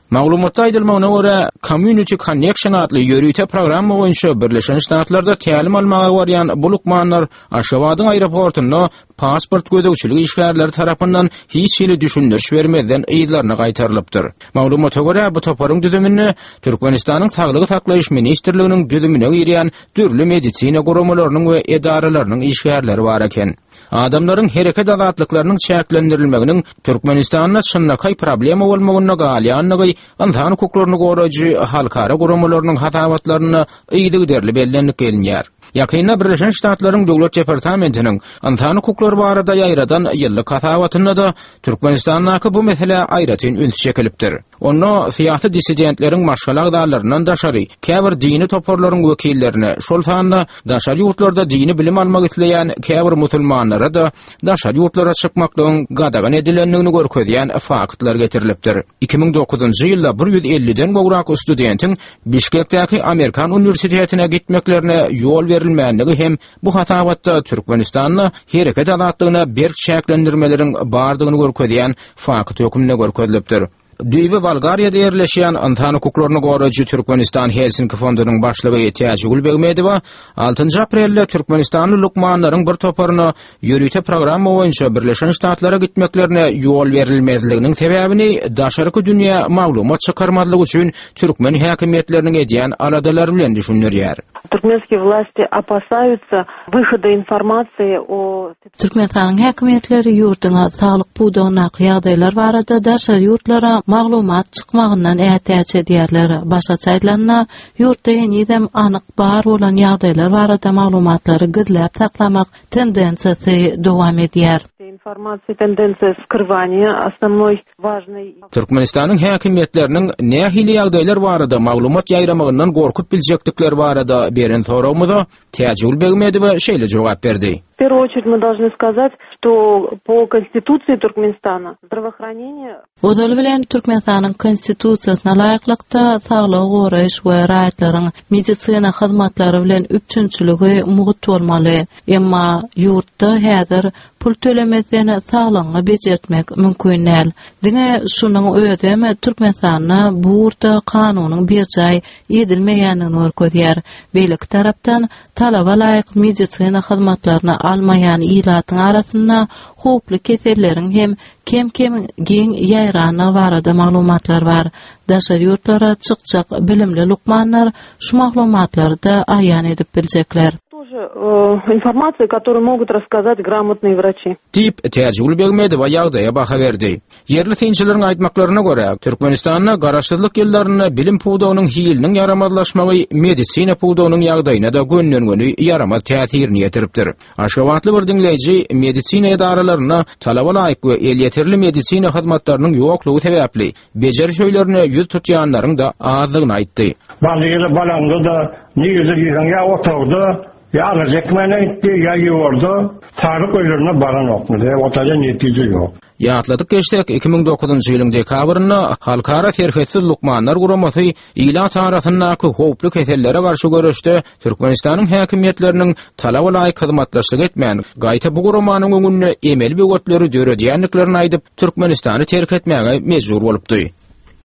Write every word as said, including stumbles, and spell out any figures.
Maglumatda aýdylmagyna görä, Community Connection adly ýörüýte programma boýunça Birleşen Ştatlarda tälim almaga barýan bu lukmanlar Aşgabatyň aeroportuna pasport gödäwçiligi işgärleri tarapyndan hiç ýyly düşündiriş bermeden ýyllaryna gaýtarylypdyr. Maglumata görä, bu toparyň düzümini Türkmenistanyň Saglygy saklaýyş ministrliginiň düzümine girýän dürli medisina guramalarynyň we edaralarynyň işgärleri bar eken. Adamlaryň hereket azatlyklarynyň çäklendirilmeginiň Türkmenistanyň çynnakay problema bolmagyna galýanlygy, insan hukuklaryny goraýjy halkara guramalarynyň hatabatlaryny ýyly derli bellenlik gelinýär. Ýakynda Birleşen Ştatlaryň Döwlet Departamentiniň insan hukuklary barada ýaýradan ýyllyk hatabatyna da Türkmenistanyňky bu mesele aýratyn üns çekilipdir. Onu syýasy dissidentleriň maşgala agdarlaryndan daşary, käbir dini toparlaryň wekillerine, şol sanda daşary ýurtlarda dini bilim almak isleýän käbir musulmanlara da daşary ýurtlara çykmaklygyň gadagan edilenligini görkezýän faktlar getirilipdir. iki ming dokuzunçy ýylda bir ýüz elliden gowrak studentiň Bişkekdäki Amerikan universitetine gitmeklerine ýol verilmänligi hem bu hatabatda Türkmenistanyň hereket azatlygyna berk çäklendirmeleriň bardygyny görkezýän fakt hökümine görkezilipdir. Düýbe Bolgariýada ýerleşýän insan hukuklaryny goraýjy Türkmenistan Helsinki fondunyň başlygy Etiýaç Gulbegmedowa altynjy aprelde Türkmenistanly lukmanlaryň bir toparyny ýörüýte programma boýunça Birleşen Ştatlara gitmeklerine ýol berilmezliginiň sebäbini daşarky dünýä maglumat çykarmadlygy üçin türkmen häkimetleriniň edýän aladalary bilen düşünýär. Türkmenskiy власти опасаются выхода информации о Türkmenistanyň häkimetleri ýurtyna saglyk puwdagyna ýagdaýlar barada daşary ýurtlara maglumat çykmagyndan ähtiýaç edýärler. Başga çaýlanna ýurtda ýene anyk bar bolan ýagdaýlar barada maglumatlary gizläp saklamak tendensiyasy dowam edýär. Информация, тенденция скрывания основной важной. Türkmenistanyň häkimetleriniň nähili ýagdaýlar barada maglumat ýaýramagyndan gorkup biljekdikleri barada beren sorawmyda Tejul Begmedowa şeýle jogap berdi. В первую очередь мы должны сказать, что по Конституции Туркменистана здравоохранение Ozal bilen Türkmenistanyň konstitusiýasyna laýyklykda saglyk goraýyş we raýatlaryň medisina hyzmatlary bilen üçünçüligi muhit bolmaly. Emma ýurtda häzir pul tölemezden saglygy bejertmek mümkin näl. Diňe şunyň özüme Türkmenistanyna bu ýurtda kanunyň berjay edilmeýänini görkezýär. Beýlik tarapdan talaba laýyk medisina hyzmatlaryny almaýan ýylatyň arasynda hoply keselleriň hem kem-kem giň ýaýrana barada maglumatlar bar. Daşary ýurtlara çykjak bilimli lukmanlar şu maglumatlary da aýan edip biljekler. Информация, которую могут рассказать грамотные врачи. Tip Tejul Begmedowa ýagdaýa baha berdi. Yerli synçylaraň aýtmaklaryna görä, Türkmenistanyň garaşsyzlyk ýyllaryna bilim puwdagynyň hiliniň yaramazlaşmagy medisina puwdagynyň ýagdaýyna da gönnöngöni yaramaz täsirini ýetiripdir. Aşgabatly bir dinleýiji medisina edaralaryna talaba laýyk we el ýeterli medisina hyzmatlarynyň ýoklugy sebäpli bejer şöýlerini ýüz tutýanlaryň da azlygyny aýtdy. Balaýyla balanda da niýedir ýa oturdy. Ya alacakmana gitti, ya yiyordu. Tarık ölürüne baran okmadı. Otaca netice yok. Ýatladyk geçsek iki ming dokuzunçy ýylyň dekabryna halkara terhetsiz lukmanlar guramasy ýyla tarapyndaky howply kesellere garşy görüşde Türkmenistanyň häkimetleriniň talaba laýyk hyzmatlaşyk etmän gaýta bu guramanyň öňünde emel böwetleri döredýänliklerini aýdyp Türkmenistany terk etmäge mejbur bolupdy.